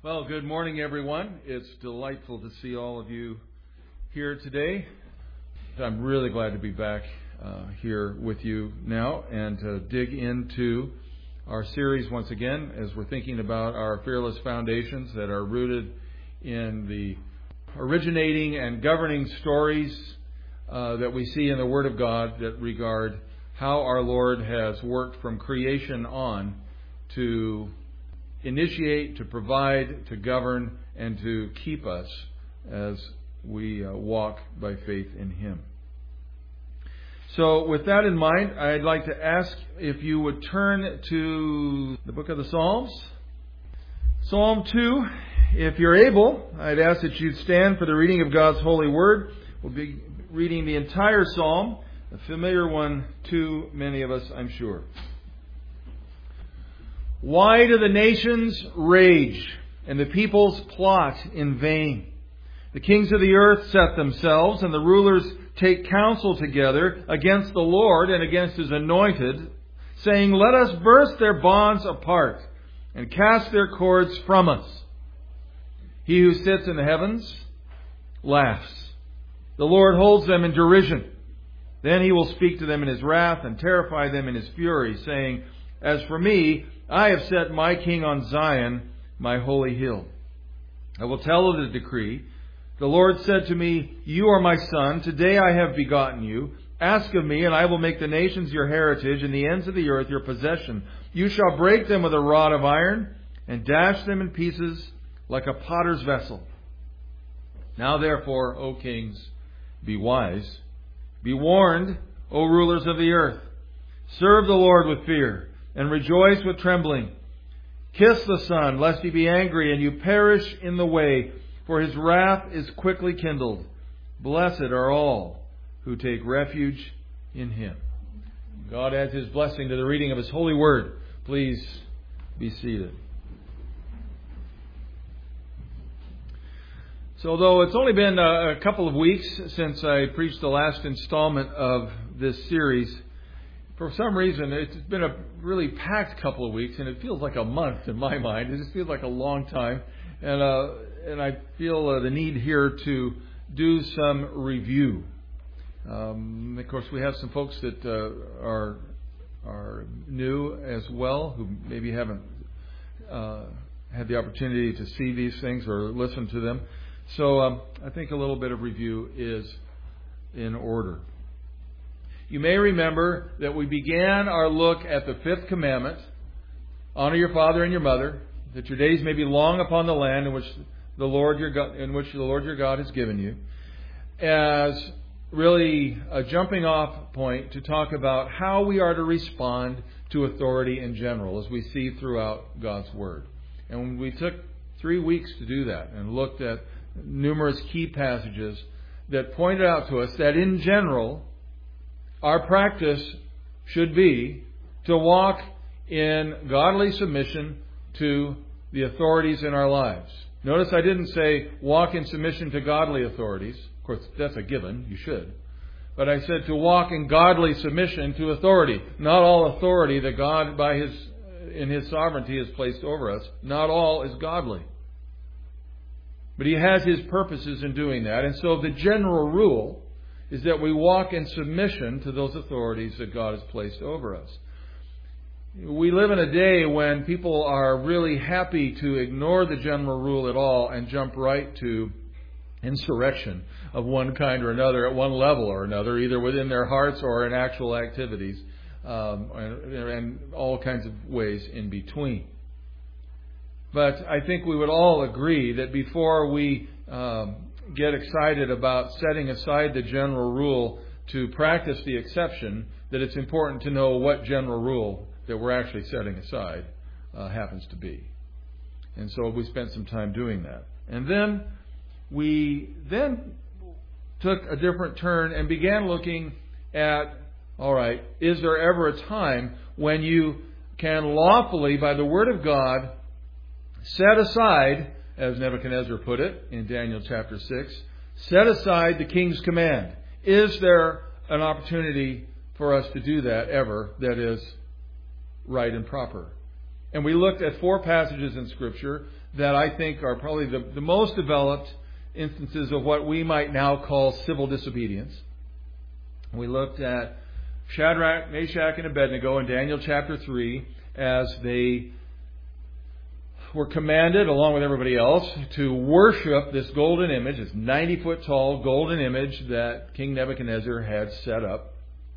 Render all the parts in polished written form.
Well, good morning, everyone. It's delightful to see all of you here today. I'm really glad to be back here with you now and to dig into our series once again as we're thinking about our fearless foundations that are rooted in the originating and governing stories that we see in the Word of God that regard how our Lord has worked from creation on to initiate, to provide, to govern, and to keep us as we walk by faith in Him. So with that in mind, I'd like to ask if you would turn to the book of the Psalms. Psalm 2, if you're able, I'd ask that you'd stand for the reading of God's holy word. We'll be reading the entire psalm, a familiar one to many of us, I'm sure. Why do the nations rage and the peoples plot in vain? The kings of the earth set themselves, and the rulers take counsel together against the Lord and against His anointed, saying, "Let us burst their bonds apart and cast their cords from us." He who sits in the heavens laughs. The Lord holds them in derision. Then He will speak to them in His wrath and terrify them in His fury, saying, "As for me, I have set my king on Zion, my holy hill. I will tell of the decree. The Lord said to me, 'You are my son. Today I have begotten you. Ask of me, and I will make the nations your heritage and the ends of the earth your possession. You shall break them with a rod of iron and dash them in pieces like a potter's vessel.' Now therefore, O kings, be wise. Be warned, O rulers of the earth. Serve the Lord with fear and rejoice with trembling. Kiss the Son, lest He be angry and you perish in the way, for His wrath is quickly kindled. Blessed are all who take refuge in Him." God adds His blessing to the reading of His holy word. Please be seated. So though it's only been a couple of weeks since I preached the last installment of this series, for some reason, it's been a really packed couple of weeks, and it feels like a month in my mind. It just feels like a long time. And I feel the need here to do some review. Of course, we have some folks that are new as well, who maybe haven't had the opportunity to see these things or listen to them. So I think a little bit of review is in order. You may remember that we began our look at the fifth commandment, honor your father and your mother, that your days may be long upon the land in which the Lord your God has given you, as really a jumping off point to talk about how we are to respond to authority in general, as we see throughout God's Word. And we took 3 weeks to do that and looked at numerous key passages that pointed out to us that in general, our practice should be to walk in godly submission to the authorities in our lives. Notice I didn't say walk in submission to godly authorities. Of course, that's a given. You should. But I said to walk in godly submission to authority. Not all authority that God, in His sovereignty, has placed over us, not all is godly. But He has His purposes in doing that. And so the general rule is that we walk in submission to those authorities that God has placed over us. We live in a day when people are really happy to ignore the general rule at all and jump right to insurrection of one kind or another at one level or another, either within their hearts or in actual activities, and all kinds of ways in between. But I think we would all agree that before we get excited about setting aside the general rule to practice the exception, that it's important to know what general rule that we're actually setting aside happens to be. And so we spent some time doing that. And then we took a different turn and began looking at, all right, is there ever a time when you can lawfully, by the Word of God, set aside, as Nebuchadnezzar put it in Daniel chapter 6, set aside the king's command? Is there an opportunity for us to do that ever that is right and proper? And we looked at 4 passages in Scripture that I think are probably the most developed instances of what we might now call civil disobedience. We looked at Shadrach, Meshach, and Abednego in Daniel chapter 3 as they were commanded, along with everybody else, to worship this golden image, this 90-foot tall golden image that King Nebuchadnezzar had set up.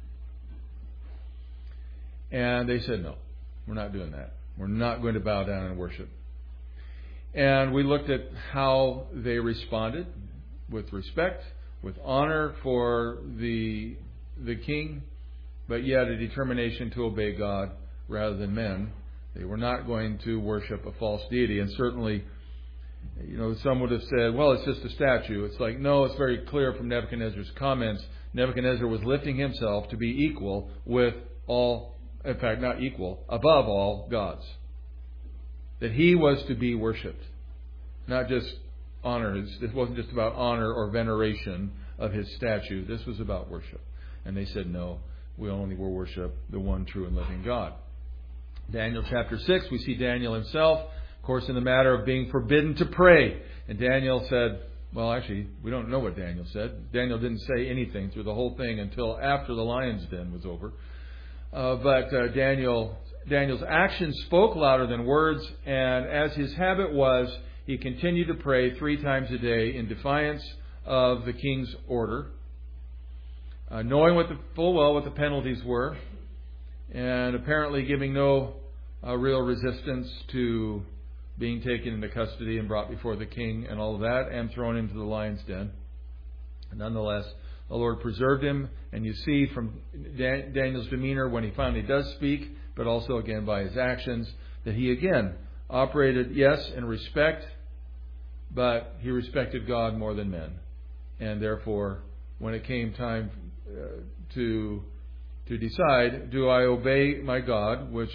And they said, no, we're not doing that. We're not going to bow down and worship. And we looked at how they responded with respect, with honor for the king, but yet a determination to obey God rather than men. They were not going to worship a false deity. And certainly, some would have said, well, it's just a statue. It's like, no, it's very clear from Nebuchadnezzar's comments. Nebuchadnezzar was lifting himself to be equal with all, in fact, not equal, above all gods. That he was to be worshipped, not just honor. This wasn't just about honor or veneration of his statue. This was about worship. And they said, no, we only will worship the one true and living God. Daniel chapter 6, we see Daniel himself, of course, in the matter of being forbidden to pray. And Daniel said, well, actually, we don't know what Daniel said. Daniel didn't say anything through the whole thing until after the lion's den was over. But Daniel's actions spoke louder than words, and as his habit was, he continued to pray 3 times a day in defiance of the king's order, knowing full well what the penalties were, and apparently giving no real resistance to being taken into custody and brought before the king and all of that, and thrown into the lion's den. Nonetheless, the Lord preserved him, and you see from Daniel's demeanor when he finally does speak, but also again by his actions, that he again operated, yes, in respect, but he respected God more than men. And therefore, when it came time to decide, do I obey my God, which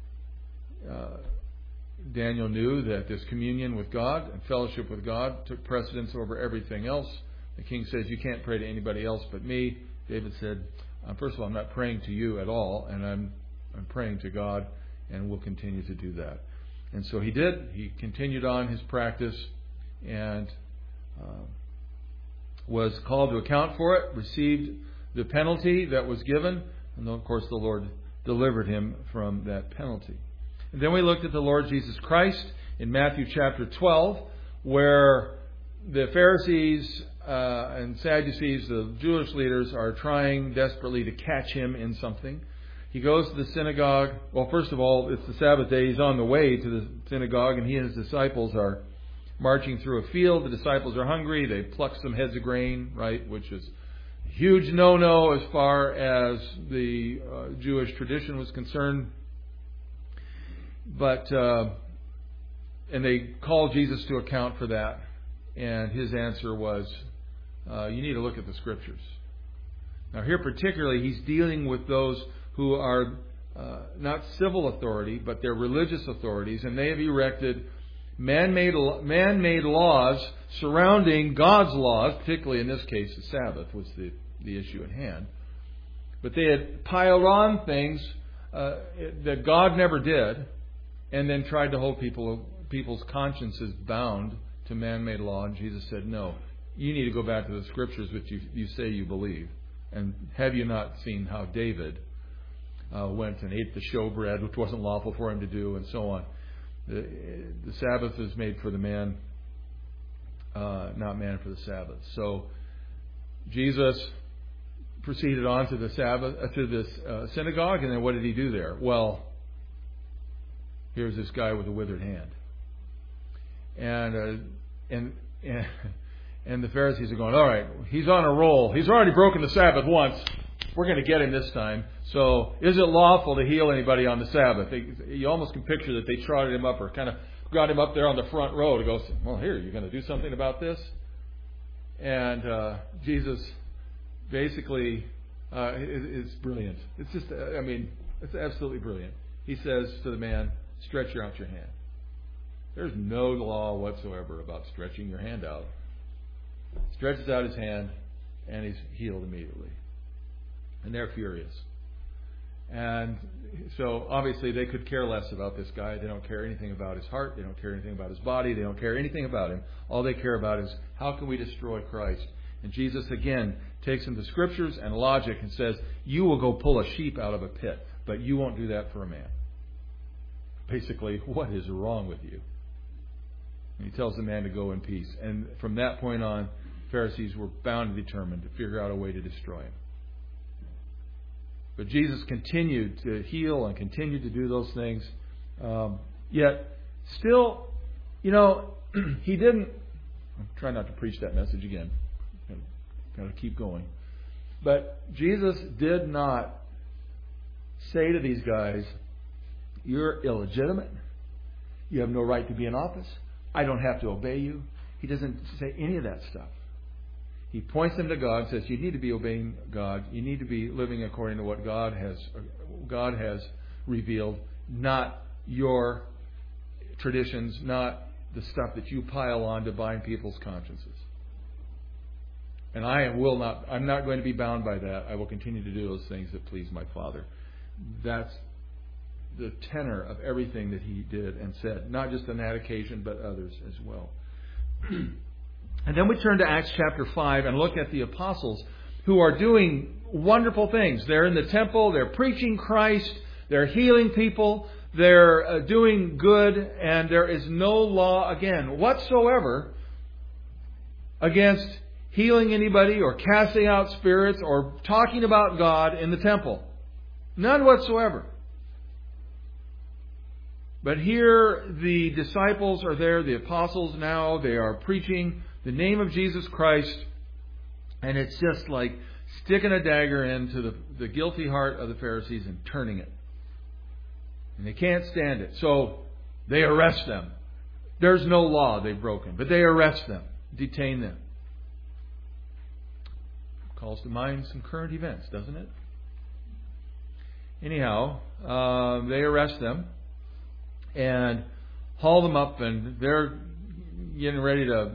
Daniel knew that this communion with God and fellowship with God took precedence over everything else. The king says, you can't pray to anybody else but me. David said, first of all, I'm not praying to you at all, and I'm praying to God, and will continue to do that. And so he did. He continued on his practice and was called to account for it, received the penalty that was given, and of course the Lord delivered him from that penalty. And then we looked at the Lord Jesus Christ in Matthew chapter 12, where the Pharisees and Sadducees, the Jewish leaders, are trying desperately to catch him in something. He goes to the synagogue. Well, first of all, it's the Sabbath day. He's on the way to the synagogue, and he and his disciples are marching through a field. The disciples are hungry. They pluck some heads of grain, right, which is a huge no-no as far as the Jewish tradition was concerned. But and they called Jesus to account for that. And his answer was, you need to look at the Scriptures. Now here particularly, he's dealing with those who are not civil authority, but they're religious authorities, and they have erected man-made laws surrounding God's laws, particularly in this case the Sabbath was the issue at hand. But they had piled on things that God never did, and then tried to hold people's consciences bound to man-made law. And Jesus said, no, you need to go back to the Scriptures which you say you believe. And have you not seen how David went and ate the showbread, which wasn't lawful for him to do, and so on. The Sabbath is made for the man, not man for the Sabbath. So Jesus proceeded on to the Sabbath, to this synagogue, and then what did he do there? Well, here's this guy with a withered hand, and the Pharisees are going, all right, he's on a roll. He's already broken the Sabbath once. We're going to get him this time. So is it lawful to heal anybody on the Sabbath? You almost can picture that they trotted him up or kind of got him up there on the front row to go, well, here, you're going to do something about this? And Jesus basically is brilliant. It's just, it's absolutely brilliant. He says to the man, stretch out your hand. There's no law whatsoever about stretching your hand out. Stretches out his hand, and he's healed immediately. And they're furious. And so obviously they could care less about this guy. They don't care anything about his heart. They don't care anything about his body. They don't care anything about him. All they care about is how can we destroy Christ? And Jesus again takes them to scriptures and logic and says, you will go pull a sheep out of a pit, but you won't do that for a man. Basically, what is wrong with you? And he tells the man to go in peace. And from that point on, Pharisees were bound and determined to figure out a way to destroy him. But Jesus continued to heal and continued to do those things. Yet, still, he didn't... I'm trying not to preach that message again. Got to keep going. But Jesus did not say to these guys, you're illegitimate. You have no right to be in office. I don't have to obey you. He doesn't say any of that stuff. He points them to God and says, you need to be obeying God. You need to be living according to what God has revealed, not your traditions, not the stuff that you pile on to bind people's consciences. And I'm not going to be bound by that. I will continue to do those things that please my Father. That's the tenor of everything that he did and said, not just on that occasion, but others as well. And then we turn to Acts chapter 5 and look at the apostles who are doing wonderful things. They're in the temple, they're preaching Christ, they're healing people, they're doing good, and there is no law, again, whatsoever against healing anybody or casting out spirits or talking about God in the temple. None whatsoever. But here the disciples are there, the apostles now, they are preaching the name of Jesus Christ, and it's just like sticking a dagger into the guilty heart of the Pharisees and turning it. And they can't stand it. So they arrest them. There's no law they've broken, but they arrest them, detain them. Calls to mind some current events, doesn't it? Anyhow, they arrest them and haul them up, and they're getting ready to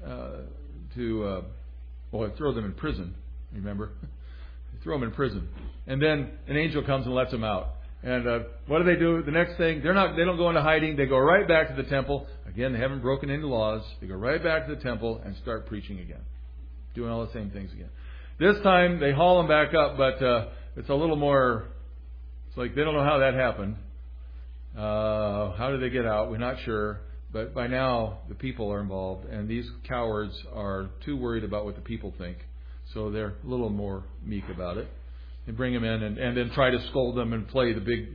throw them in prison. Remember, throw them in prison, and then an angel comes and lets them out. And what do? The next thing, they don't go into hiding. They go right back to the temple. Again, they haven't broken any laws. They go right back to the temple and start preaching again, doing all the same things again. This time they haul them back up, but it's a little more. It's like they don't know how that happened. How did they get out? We're not sure. But by now, the people are involved, and these cowards are too worried about what the people think. So they're a little more meek about it. They bring them in and then try to scold them and play the big,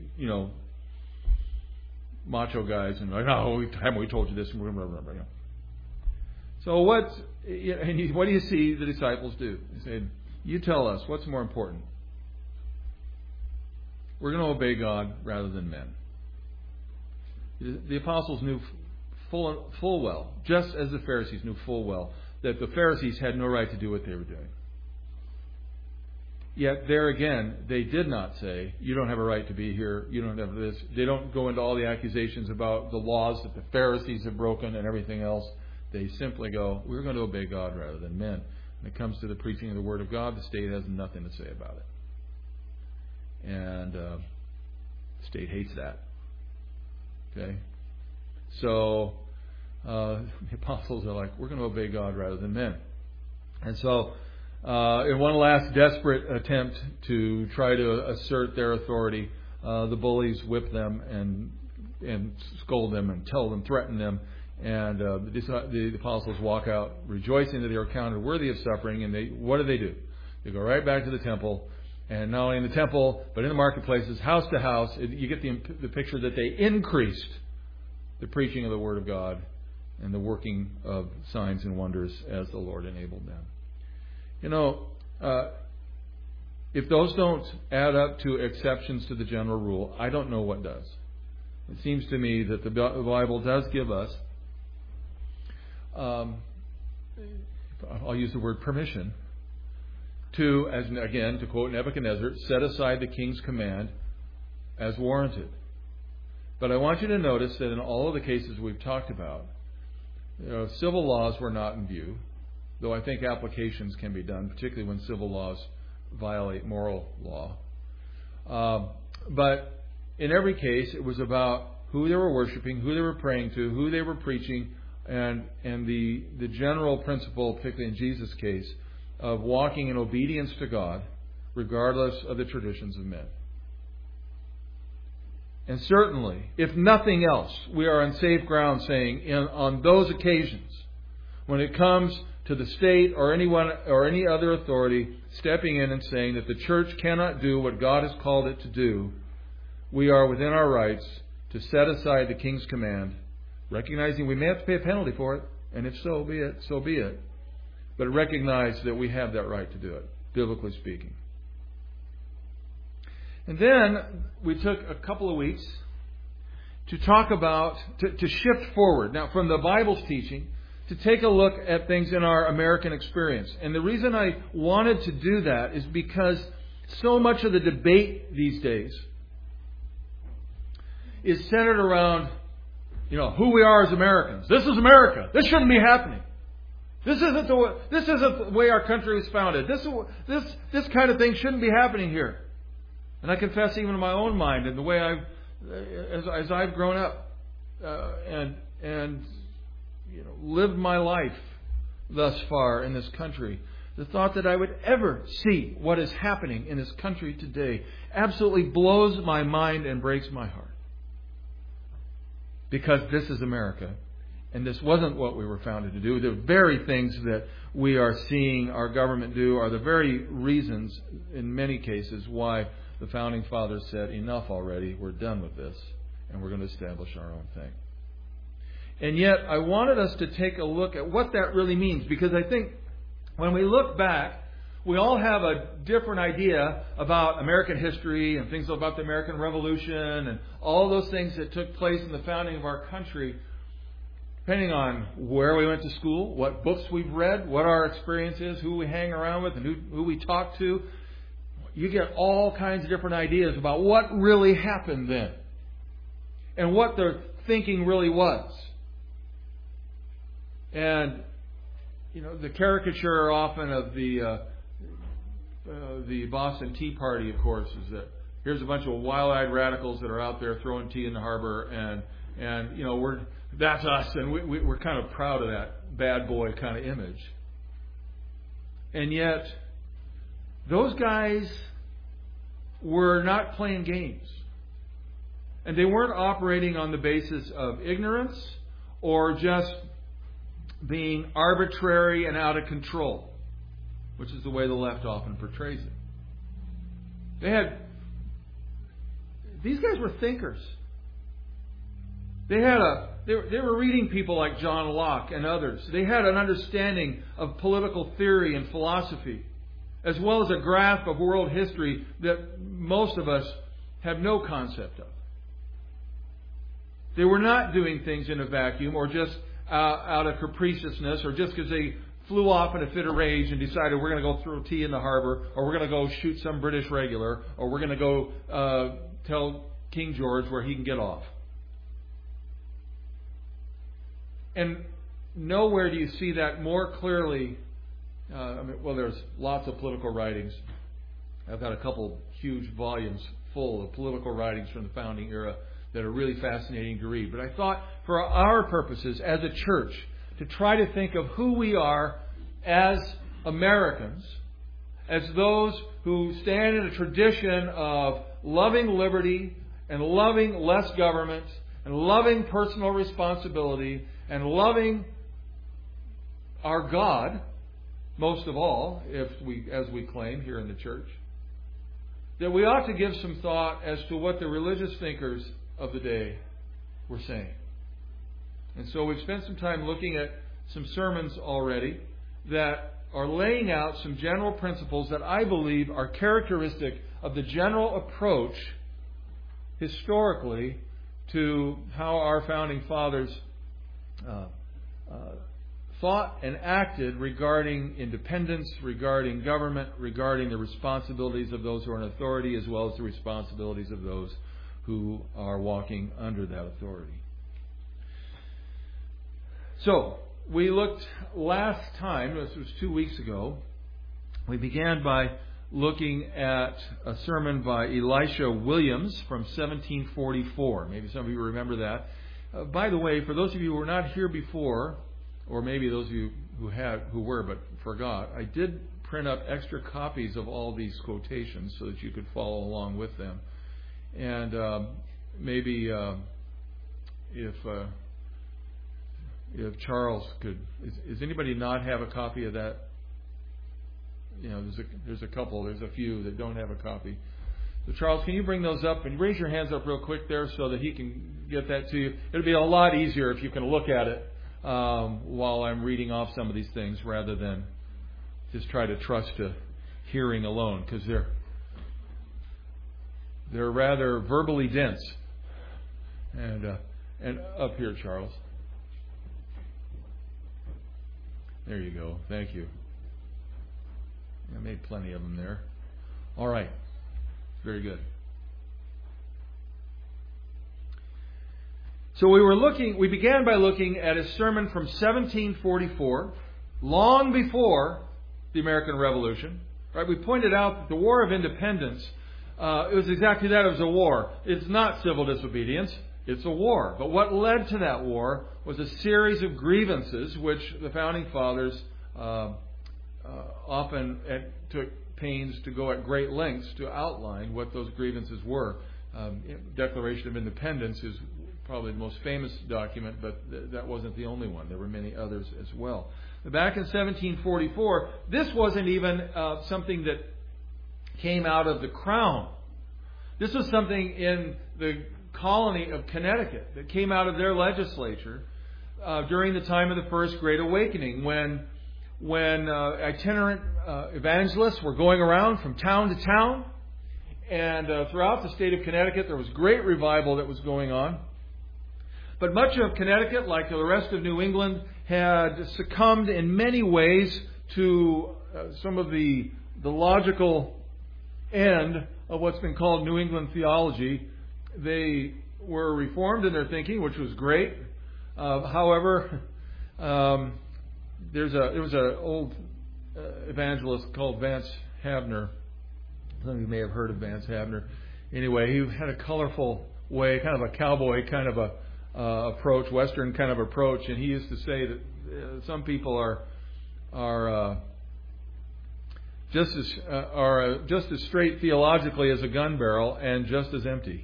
macho guys. And like, haven't we told you this? So what do you see the disciples do? They say, you tell us, what's more important? We're going to obey God rather than men. The apostles knew full well, just as the Pharisees knew full well, that the Pharisees had no right to do what they were doing. Yet there again, they did not say, you don't have a right to be here, you don't have this. They don't go into all the accusations about the laws that the Pharisees have broken and everything else. They simply go, we're going to obey God rather than men. When it comes to the preaching of the Word of God, the state has nothing to say about it. And the state hates that. Okay? So the apostles are like, we're going to obey God rather than men. And so in one last desperate attempt to try to assert their authority, the bullies whip them and scold them and tell them, threaten them. And the apostles walk out rejoicing that they are counted worthy of suffering. And what do? They go right back to the temple. And not only in the temple, but in the marketplaces, house to house. You get the picture that they increased the preaching of the Word of God and the working of signs and wonders as the Lord enabled them. If those don't add up to exceptions to the general rule, I don't know what does. It seems to me that the Bible does give us, I'll use the word permission, to quote Nebuchadnezzar, set aside the king's command as warranted. But I want you to notice that in all of the cases we've talked about, civil laws were not in view, though I think applications can be done, particularly when civil laws violate moral law. But in every case, it was about who they were worshiping, who they were praying to, who they were preaching, and the general principle, particularly in Jesus' case, of walking in obedience to God, regardless of the traditions of men. And certainly, if nothing else, we are on safe ground saying on those occasions, when it comes to the state or anyone or any other authority stepping in and saying that the church cannot do what God has called it to do, we are within our rights to set aside the King's command, recognizing we may have to pay a penalty for it, and if so be it, so be it. But recognize that we have that right to do it, biblically speaking. And then we took a couple of weeks to talk about, to shift forward, now from the Bible's teaching, to take a look at things in our American experience. And the reason I wanted to do that is because so much of the debate these days is centered around, who we are as Americans. This is America. This shouldn't be happening. This isn't the way our country was founded. This kind of thing shouldn't be happening here. And I confess, even in my own mind, and the way as I've grown up and lived my life thus far in this country, the thought that I would ever see what is happening in this country today absolutely blows my mind and breaks my heart. Because this is America, and this wasn't what we were founded to do. The very things that we are seeing our government do are the very reasons, in many cases, why the Founding Fathers said, enough already, we're done with this, and we're going to establish our own thing. And yet, I wanted us to take a look at what that really means, because I think when we look back, we all have a different idea about American history and things about the American Revolution and all those things that took place in the founding of our country, depending on where we went to school, what books we've read, what our experience is, who we hang around with, and who we talk to. You get all kinds of different ideas about what really happened then and what their thinking really was. And, the caricature often of the Boston Tea Party, of course, is that here's a bunch of wild-eyed radicals that are out there throwing tea in the harbor, and that's us, and we're kind of proud of that bad boy kind of image. And yet, those guys were not playing games. And they weren't operating on the basis of ignorance or just being arbitrary and out of control, which is the way the left often portrays it. These guys were thinkers. They were reading people like John Locke and others. They had an understanding of political theory and philosophy, as well as a grasp of world history that most of us have no concept of. They were not doing things in a vacuum or just out of capriciousness or just because they flew off in a fit of rage and decided we're going to go throw tea in the harbor, or we're going to go shoot some British regular, or we're going to go tell King George where he can get off. And nowhere do you see that more clearly. There's lots of political writings. I've got a couple huge volumes full of political writings from the founding era that are really fascinating to read. But I thought for our purposes as a church to try to think of who we are as Americans, as those who stand in a tradition of loving liberty and loving less government and loving personal responsibility and loving our God, most of all, as we claim here in the church, that we ought to give some thought as to what the religious thinkers of the day were saying. And so we've spent some time looking at some sermons already that are laying out some general principles that I believe are characteristic of the general approach historically to how our founding fathers thought and acted regarding independence, regarding government, regarding the responsibilities of those who are in authority, as well as the responsibilities of those who are walking under that authority. So, we looked last time, this was 2 weeks ago, we began by looking at a sermon by Elisha Williams from 1744. Maybe some of you remember that. By the way, for those of you who were not here before, or maybe those of you who were but forgot, I did print up extra copies of all these quotations so that you could follow along with them. And maybe if Charles could, does anybody not have a copy of that? There's a few that don't have a copy. So Charles, can you bring those up and raise your hands up real quick there so that he can get that to you? It'll be a lot easier if you can look at it while I'm reading off some of these things rather than just try to trust to hearing alone, because they're rather verbally dense. And up here, Charles. There you go. Thank you. I made plenty of them there. All right. Very good. So we began by looking at a sermon from 1744, long before the American Revolution. Right? We pointed out that the War of Independence, it was exactly that. It was a war. It's not civil disobedience. It's a war. But what led to that war was a series of grievances which the Founding Fathers often took pains to go at great lengths to outline what those grievances were. Declaration of Independence is probably the most famous document, but that wasn't the only one. There were many others as well. Back in 1744, this wasn't even something that came out of the Crown. This was something in the colony of Connecticut that came out of their legislature during the time of the First Great Awakening, when itinerant evangelists were going around from town to town, and throughout the state of Connecticut there was great revival that was going on. But much of Connecticut, like the rest of New England, had succumbed in many ways to some of the logical end of what's been called New England theology. They were reformed in their thinking, which was great. However, there was an old evangelist called Vance Havner. Some of you may have heard of Vance Havner. Anyway, he had a colorful way, kind of a cowboy kind of a approach, Western kind of approach, and he used to say that some people are just as straight theologically as a gun barrel and just as empty.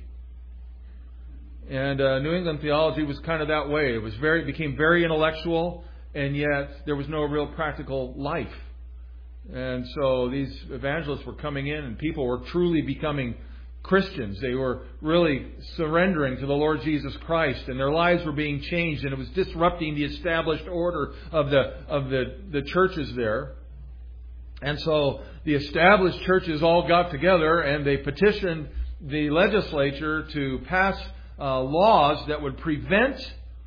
And New England theology was kind of that way. It became very intellectual, and yet there was no real practical life. And so these evangelists were coming in, and people were truly becoming Christians. They were really surrendering to the Lord Jesus Christ, and their lives were being changed, and it was disrupting the established order of the churches there. And so the established churches all got together, and they petitioned the legislature to pass laws that would prevent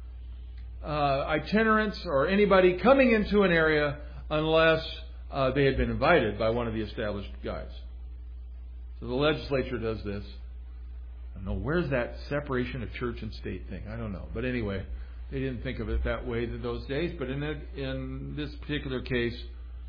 itinerants or anybody coming into an area unless they had been invited by one of the established guys. So the legislature does this. I don't know, where's that separation of church and state thing? I don't know. But anyway, they didn't think of it that way in those days. But in this particular case,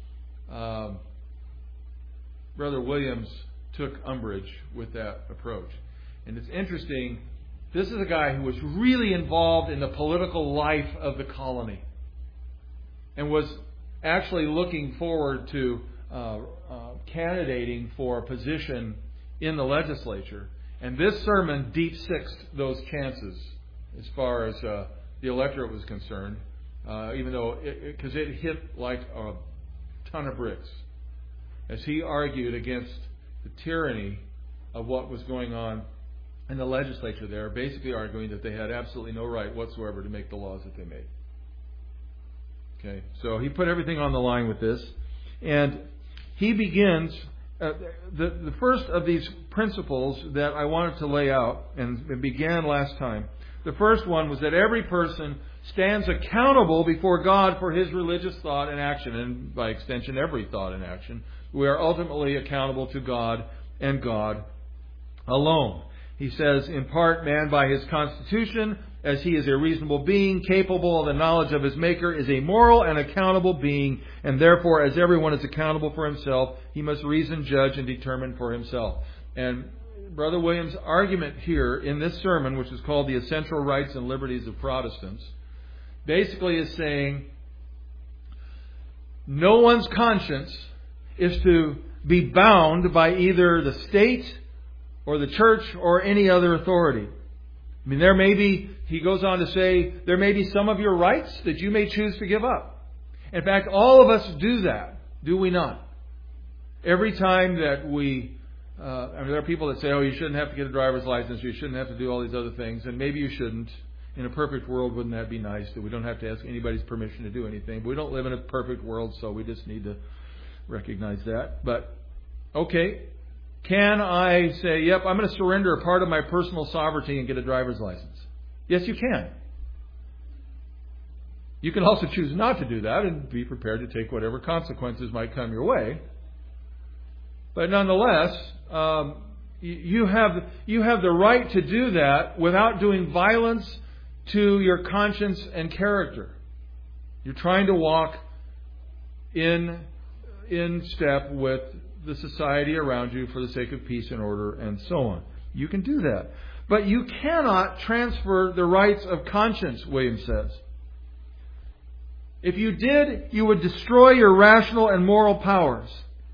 Brother Williams took umbrage with that approach. And it's interesting, this is a guy who was really involved in the political life of the colony and was actually looking forward to candidating for a position in the legislature. And this sermon deep-sixed those chances as far as the electorate was concerned, even though because it hit like a ton of bricks as he argued against the tyranny of what was going on in the legislature there, basically arguing that they had absolutely no right whatsoever to make the laws that they made. Okay, so he put everything on the line with this, and he begins the first of these principles that I wanted to lay out, and it began last time. The first one was that every person stands accountable before God for his religious thought and action, and by extension, every thought and action. We are ultimately accountable to God and God alone. He says, in part, man by his constitution, as he is a reasonable being, capable of the knowledge of his Maker, is a moral and accountable being, and therefore, as everyone is accountable for himself, he must reason, judge, and determine for himself. And Brother Williams' argument here in this sermon, which is called The Essential Rights and Liberties of Protestants, basically is saying no one's conscience is to be bound by either the state or the church or any other authority. I mean, there may be, he goes on to say, there may be some of your rights that you may choose to give up. In fact, all of us do that, do we not? Every time that we, there are people that say, oh, you shouldn't have to get a driver's license, you shouldn't have to do all these other things, and maybe you shouldn't. In a perfect world, wouldn't that be nice, that we don't have to ask anybody's permission to do anything? But we don't live in a perfect world, so we just need to recognize that. But, okay, can I say, yep, I'm going to surrender a part of my personal sovereignty and get a driver's license? Yes, you can. You can also choose not to do that and be prepared to take whatever consequences might come your way. But nonetheless, you have the right to do that without doing violence to your conscience and character. You're trying to walk in step with the society around you for the sake of peace and order and so on. You can do that. But you cannot transfer the rights of conscience, Williams says. If you did, you would destroy your rational and moral powers.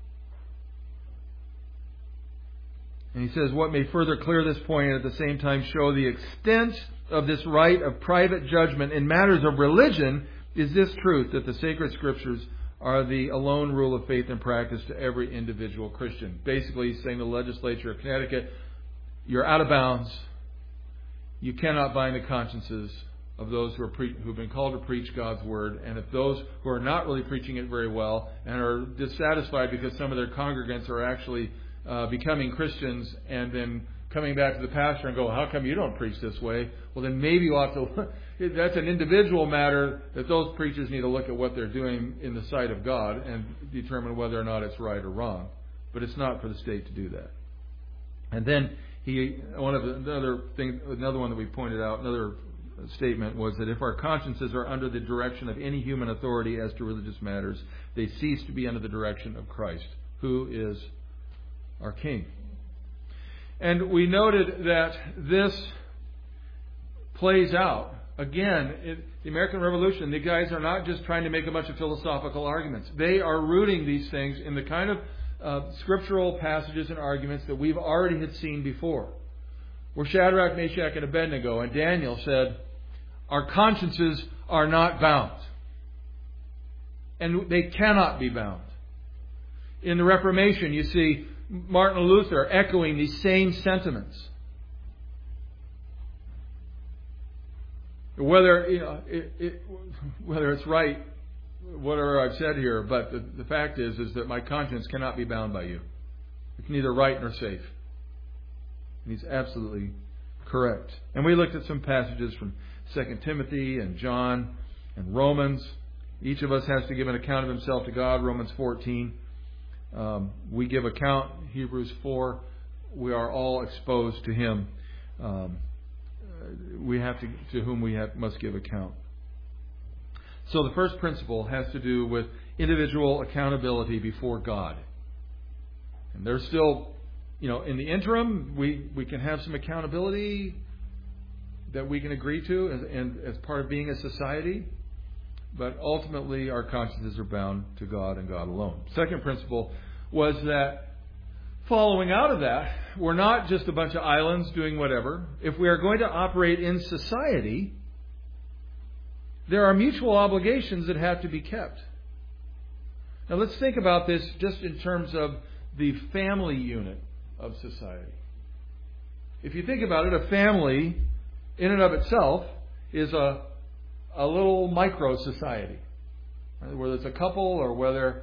And he says, what may further clear this point and at the same time show the extent of this right of private judgment in matters of religion is this truth, that the sacred scriptures are the alone rule of faith and practice to every individual Christian. Basically, he's saying the legislature of Connecticut, you're out of bounds. You cannot bind the consciences of those who've been called to preach God's Word. And if those who are not really preaching it very well and are dissatisfied because some of their congregants are actually becoming Christians and then coming back to the pastor and go, how come you don't preach this way? Well, then maybe you ought to... That's an individual matter that those preachers need to look at what they're doing in the sight of God and determine whether or not it's right or wrong. But it's not for the state to do that. And then another one that we pointed out, another statement was that if our consciences are under the direction of any human authority as to religious matters, they cease to be under the direction of Christ, who is our King. And we noted that this plays out. Again, the American Revolution, the guys are not just trying to make a bunch of philosophical arguments. They are rooting these things in the kind of scriptural passages and arguments that we've already had seen before. Where Shadrach, Meshach, and Abednego and Daniel said, our consciences are not bound. And they cannot be bound. In the Reformation, you see Martin Luther echoing these same sentiments. Whether whether it's right, whatever I've said here, but the fact is that my conscience cannot be bound by you. It's neither right nor safe. And he's absolutely correct. And we looked at some passages from 2 Timothy and John and Romans. Each of us has to give an account of himself to God. Romans 14. We give account. Hebrews 4. We are all exposed to Him. We have to whom we must give account. So the first principle has to do with individual accountability before God. And there's still, in the interim, we can have some accountability that we can agree to and as part of being a society. But ultimately, our consciences are bound to God and God alone. Second principle was that following out of that, we're not just a bunch of islands doing whatever. If we are going to operate in society, there are mutual obligations that have to be kept. Now let's think about this just in terms of the family unit of society. If you think about it, a family in and of itself is a little micro society. Whether it's a couple or whether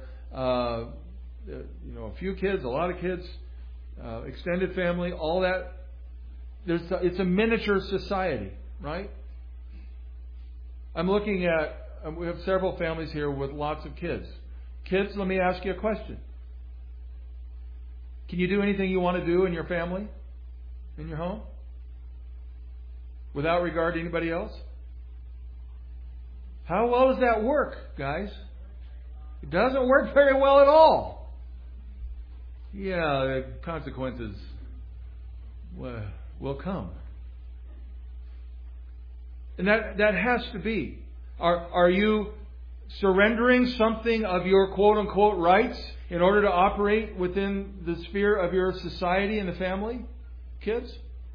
a few kids, a lot of kids, extended family, all that. It's a miniature society, right? I'm looking at, we have several families here with lots of kids. Kids, let me ask you a question. Can you do anything you want to do in your family? In your home? without regard to anybody else? How well does that work, guys? It doesn't work very well at all. Yeah, the consequences will come. And that has to be. Are you surrendering something of your quote-unquote rights in order to operate within the sphere of your society and the family? Kids?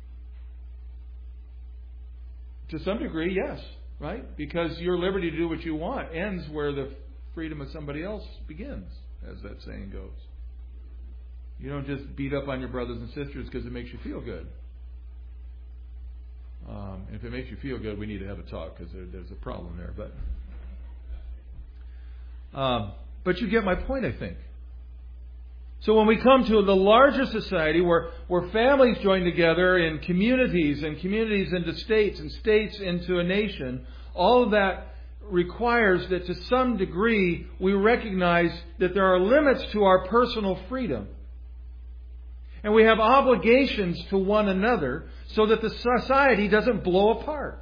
To some degree, yes. Right? Because your liberty to do what you want ends where the freedom of somebody else begins, as that saying goes. You don't just beat up on your brothers and sisters because it makes you feel good. If it makes you feel good, we need to have a talk because there's a problem there. But you get my point, I think. So when we come to the larger society where families join together in communities and communities into states and states into a nation, all of that requires that to some degree we recognize that there are limits to our personal freedom. And we have obligations to one another so that the society doesn't blow apart.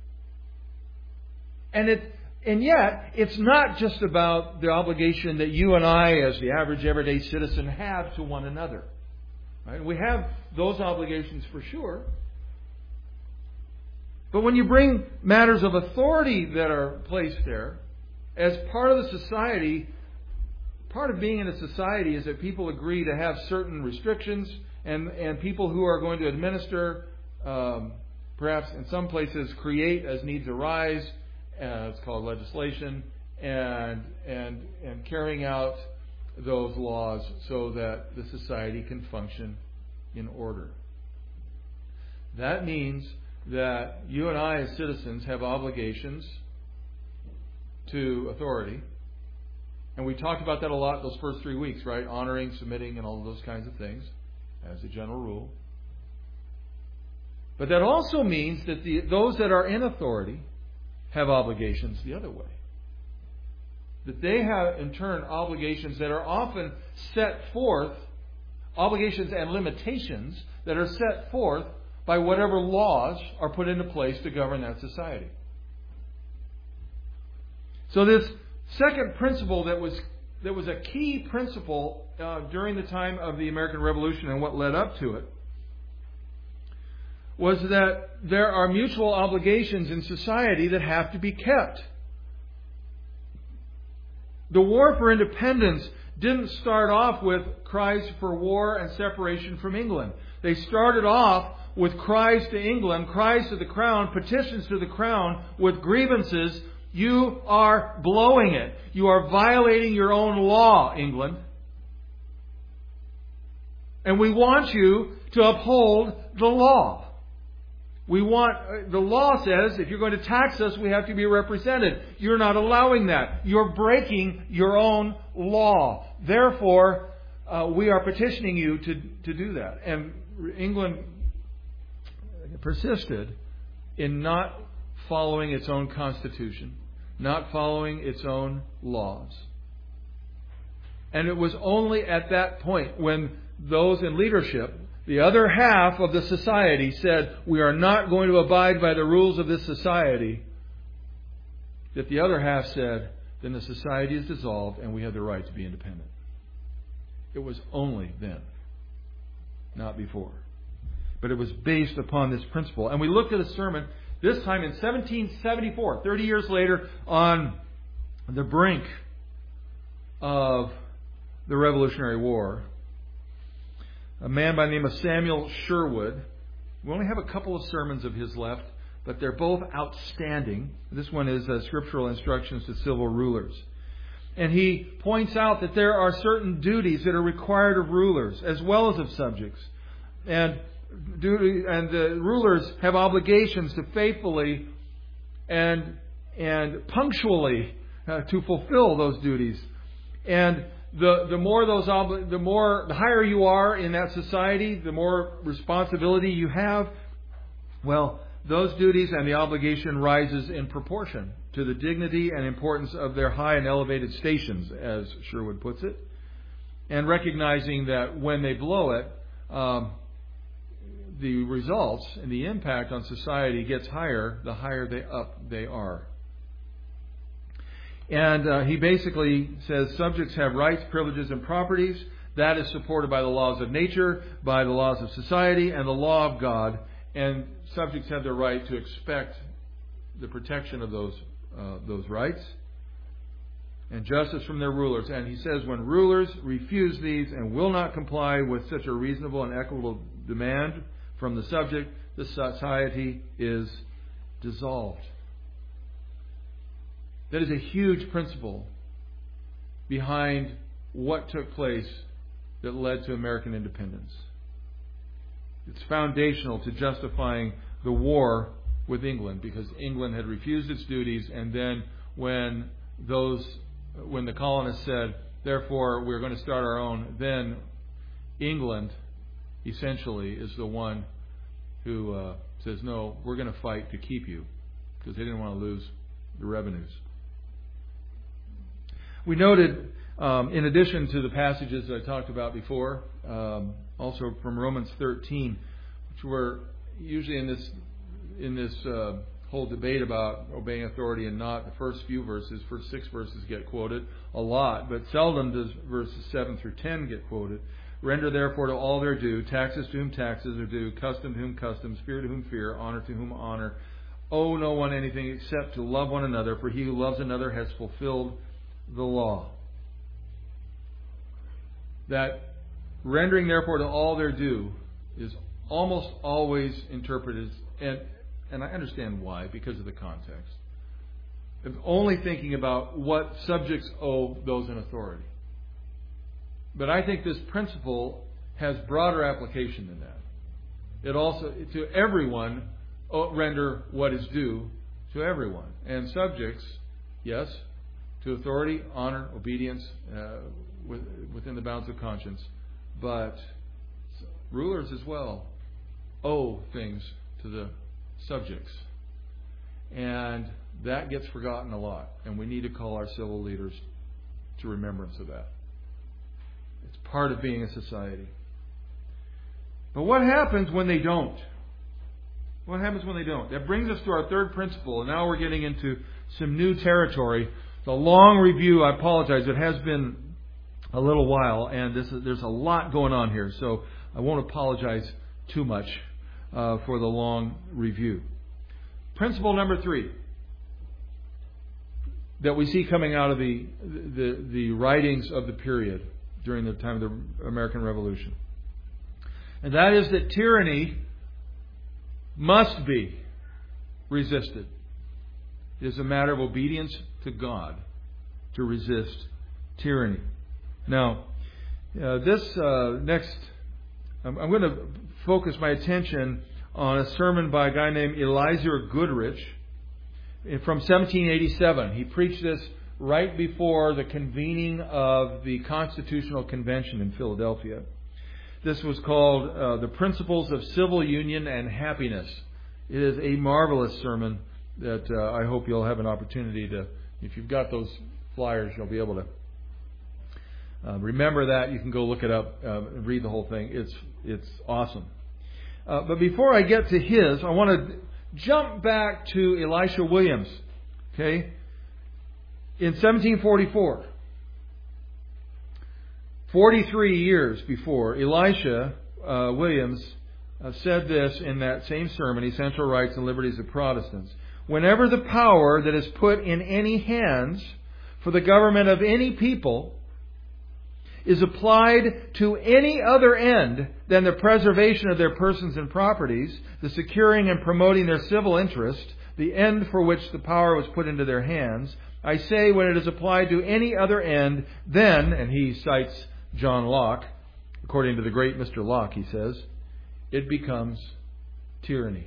And yet, it's not just about the obligation that you and I, as the average everyday citizen, have to one another. Right? We have those obligations for sure. But when you bring matters of authority that are placed there, as part of the society, part of being in a society is that people agree to have certain restrictions and people who are going to administer, perhaps in some places create as needs arise, it's called legislation, and carrying out those laws so that the society can function in order. That means that you and I as citizens have obligations to authority. And we talked about that a lot those first 3 weeks, right? Honoring, submitting, and all of those kinds of things as a general rule. But that also means that those that are in authority have obligations the other way. That they have, in turn, obligations that are often set forth, obligations and limitations that are set forth by whatever laws are put into place to govern that society. So this second principle that was a key principle during the time of the American Revolution and what led up to it was that there are mutual obligations in society that have to be kept. The war for independence didn't start off with cries for war and separation from England. They started off with cries to England, cries to the Crown, petitions to the Crown with grievances. You are blowing it. You are violating your own law, England. And we want you to uphold the law. The law says if you're going to tax us, we have to be represented. You're not allowing that. You're breaking your own law. Therefore, we are petitioning you to do that. And England persisted in not following its own constitution, not following its own laws. And it was only at that point when those in leadership, the other half of the society, said, we are not going to abide by the rules of this society, that the other half said, then the society is dissolved and we have the right to be independent. It was only then, not before. But it was based upon this principle. And we looked at a sermon, this time in 1774, 30 years later, on the brink of the Revolutionary War. A man by the name of Samuel Sherwood. We only have a couple of sermons of his left, but they're both outstanding. This one is Scriptural Instructions to Civil Rulers. And he points out that there are certain duties that are required of rulers as well as of subjects. And the rulers have obligations to faithfully and punctually to fulfill those duties. And the higher you are in that society, the more responsibility you have. Well, those duties and the obligation rises in proportion to the dignity and importance of their high and elevated stations, as Sherwood puts it. And recognizing that when they blow it, the results and the impact on society gets higher, the higher they are. And he basically says subjects have rights, privileges, and properties. That is supported by the laws of nature, by the laws of society, and the law of God. And subjects have the right to expect the protection of those rights and justice from their rulers. And he says when rulers refuse these and will not comply with such a reasonable and equitable demand from the subject, the society is dissolved. That is a huge principle behind what took place that led to American independence. It's foundational to justifying the war with England, because England had refused its duties, and then when the colonists said, therefore we're going to start our own, then England essentially is the one who says, no, we're going to fight to keep you, because they didn't want to lose the revenues. We noted, in addition to the passages that I talked about before, also from Romans 13, which were usually in this whole debate about obeying authority and not. The first few verses, first 6 verses get quoted a lot, but seldom does verses 7 through 10 get quoted. Render therefore to all their due, taxes to whom taxes are due, custom to whom customs, fear to whom fear, honor to whom honor. Owe no one anything except to love one another, for he who loves another has fulfilled the law. That rendering therefore to all their due is almost always interpreted, and I understand why, because of the context. It's only thinking about what subjects owe those in authority. But I think this principle has broader application than that. It also, to everyone, render what is due to everyone. And subjects, yes, to authority, honor, obedience, within the bounds of conscience. But rulers as well owe things to the subjects. And that gets forgotten a lot. And we need to call our civil leaders to remembrance of that. It's part of being a society. But what happens when they don't? What happens when they don't? That brings us to our third principle. And now we're getting into some new territory. It's a long review. I apologize. It has been a little while. And there's a lot going on here. So I won't apologize too much for the long review. Principle number 3 that we see coming out of the writings of the period during the time of the American Revolution. And that is that tyranny must be resisted. It is a matter of obedience to God to resist tyranny. Now, this next, I'm going to focus my attention on a sermon by a guy named Eliezer Goodrich from 1787. He preached this right before the convening of the Constitutional Convention in Philadelphia. This was called The Principles of Civil Union and Happiness. It is a marvelous sermon that I hope you'll have an opportunity to, if you've got those flyers, you'll be able to remember that. You can go look it up and read the whole thing. It's awesome. But before I get to his, I want to jump back to Elisha Williams. Okay? In 1744, 43 years before, Elisha Williams said this in that same sermon, Essential Rights and Liberties of Protestants. Whenever the power that is put in any hands for the government of any people is applied to any other end than the preservation of their persons and properties, the securing and promoting their civil interest, the end for which the power was put into their hands, I say when it is applied to any other end, then, and he cites John Locke, according to the great Mr. Locke, he says, it becomes tyranny.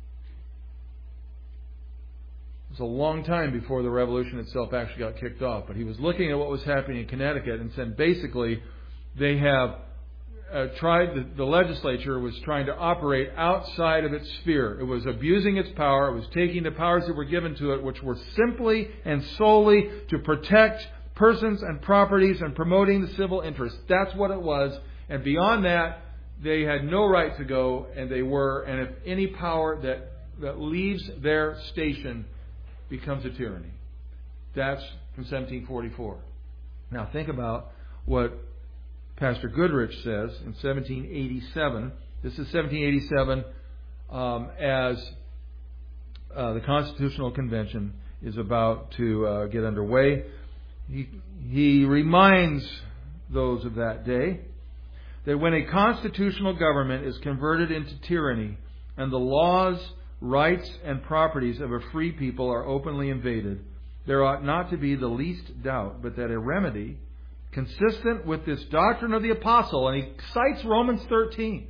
It was a long time before the revolution itself actually got kicked off, but he was looking at what was happening in Connecticut and said basically they have the legislature was trying to operate outside of its sphere. It was abusing its power. It was taking the powers that were given to it, which were simply and solely to protect persons and properties and promoting the civil interest. That's what it was. And beyond that, they had no right to go, and they were. And if any power that leaves their station becomes a tyranny. That's from 1744. Now think about what Pastor Goodrich says in 1787. This is 1787 as the Constitutional Convention is about to get underway. He reminds those of that day that when a constitutional government is converted into tyranny and the laws, rights, and properties of a free people are openly invaded, there ought not to be the least doubt but that a remedy consistent with this doctrine of the apostle, and he cites Romans 13,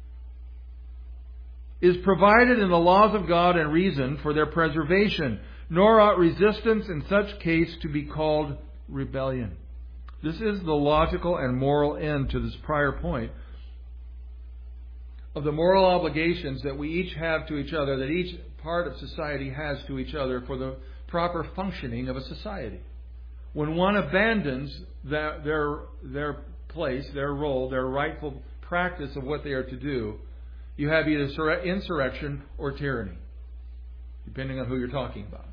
is provided in the laws of God and reason for their preservation, nor ought resistance in such case to be called rebellion. This is the logical and moral end to this prior point of the moral obligations that we each have to each other, that each part of society has to each other for the proper functioning of a society. When one abandons their place, their role, their rightful practice of what they are to do, you have either insurrection or tyranny, depending on who you're talking about.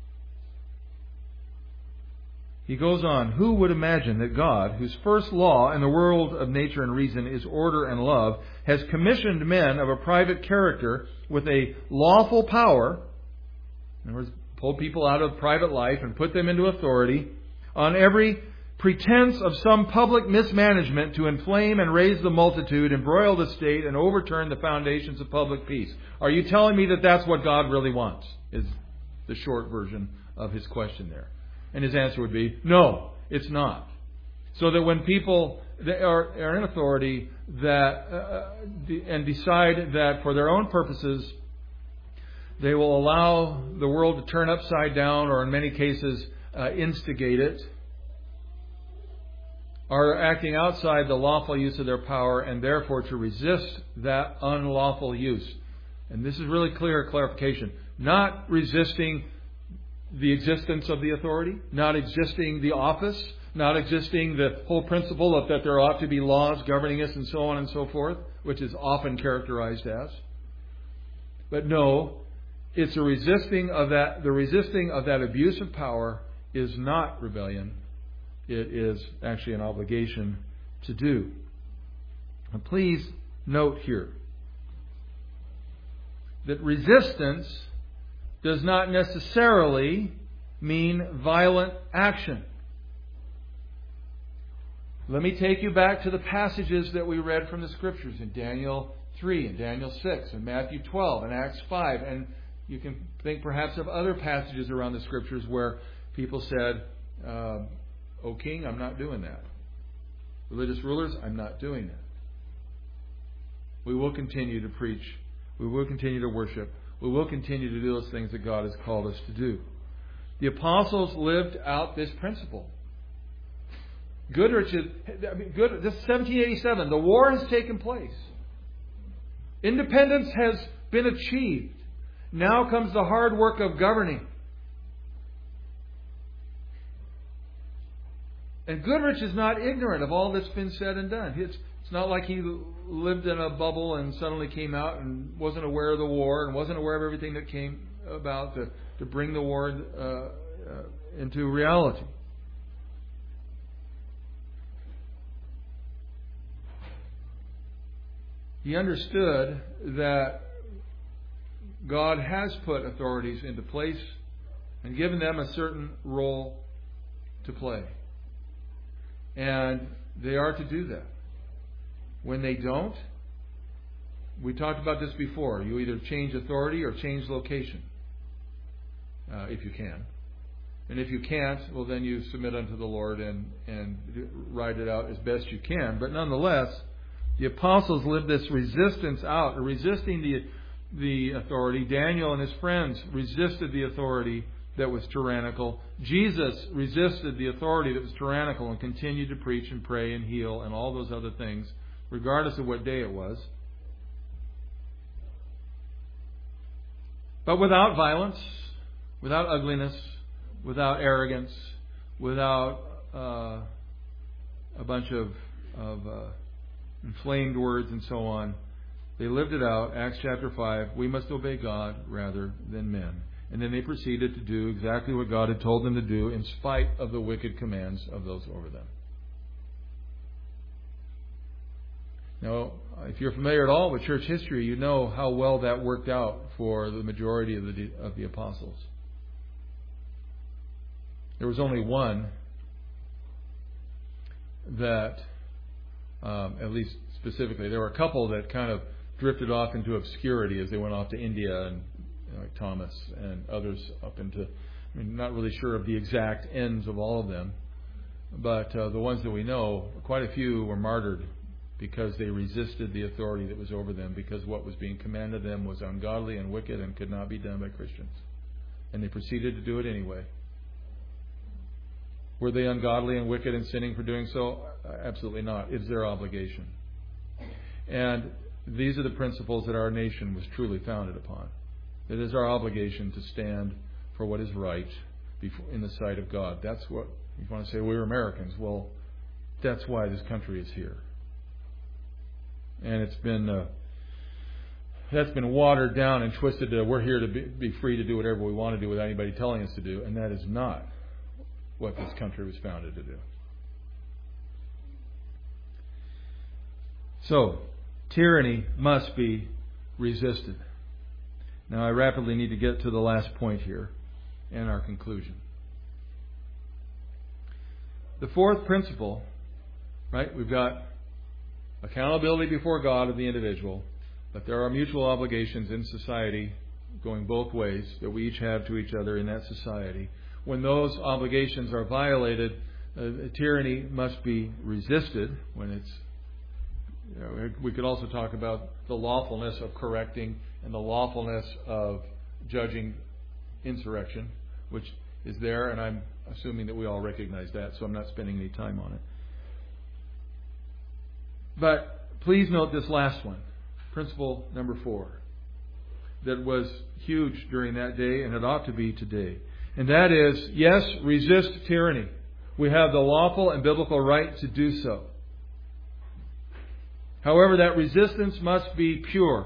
He goes on, who would imagine that God, whose first law in the world of nature and reason is order and love, has commissioned men of a private character with a lawful power, in other words, pulled people out of private life and put them into authority, on every pretense of some public mismanagement to inflame and raise the multitude, embroil the state, and overturn the foundations of public peace? Are you telling me that that's what God really wants? Is the short version of his question there. And his answer would be, no, it's not. So that when people are in authority and decide that for their own purposes they will allow the world to turn upside down, or in many cases instigate it, are acting outside the lawful use of their power, and therefore to resist that unlawful use. And this is really clear clarification. Not resisting the existence of the authority, not existing the office, not existing the whole principle of that there ought to be laws governing us and so on and so forth, which is often characterized as. But no, it's a resisting of that. The resisting of that abuse of power is not rebellion. It is actually an obligation to do. And please note here that resistance does not necessarily mean violent action. Let me take you back to the passages that we read from the Scriptures in Daniel 3 and Daniel 6 and Matthew 12 and Acts 5. And you can think perhaps of other passages around the Scriptures where people said, O King, I'm not doing that. Religious rulers, I'm not doing that. We will continue to preach. We will continue to worship. We will continue to do those things that God has called us to do. The apostles lived out this principle. This is 1787. The war has taken place. Independence has been achieved. Now comes the hard work of governing. And Goodrich is not ignorant of all that's been said and done. It's not like he lived in a bubble and suddenly came out and wasn't aware of the war and wasn't aware of everything that came about to bring the war into reality. He understood that God has put authorities into place and given them a certain role to play. And they are to do that. When they don't, we talked about this before, you either change authority or change location, if you can. And if you can't, well then you submit unto the Lord and ride it out as best you can. But nonetheless, the apostles lived this resistance out, resisting the authority. Daniel and his friends resisted the authority that was tyrannical. Jesus resisted the authority that was tyrannical and continued to preach and pray and heal and all those other things, regardless of what day it was. But without violence, without ugliness, without arrogance, without a bunch of inflamed words and so on. They lived it out. Acts chapter 5, we must obey God rather than men. And then they proceeded to do exactly what God had told them to do in spite of the wicked commands of those over them. Now, if you're familiar at all with church history, you know how well that worked out for the majority of the apostles. There was only one that, at least specifically, there were a couple that kind of drifted off into obscurity as they went off to India, and like Thomas and others up into, not really sure of the exact ends of all of them, but the ones that we know, quite a few were martyred because they resisted the authority that was over them, because what was being commanded them was ungodly and wicked and could not be done by Christians. And they proceeded to do it anyway. Were they ungodly and wicked and sinning for doing so? Absolutely not. It's their obligation. And these are the principles that our nation was truly founded upon. It is our obligation to stand for what is right in the sight of God. That's what, if you want to say we're Americans, well, that's why this country is here. And it's been that's been watered down and twisted to we're here to be free to do whatever we want to do without anybody telling us to do, and that is not what this country was founded to do. So, tyranny must be resisted. Now, I rapidly need to get to the last point here and our conclusion. The fourth principle, right? We've got accountability before God of the individual, but there are mutual obligations in society going both ways that we each have to each other in that society. When those obligations are violated, tyranny must be resisted. When it's, we could also talk about the lawfulness of correcting and the lawfulness of judging insurrection, which is there, and I'm assuming that we all recognize that, so I'm not spending any time on it. But please note this last one, principle number 4, that was huge during that day, and it ought to be today. And that is, yes, resist tyranny. We have the lawful and biblical right to do so. However, that resistance must be pure,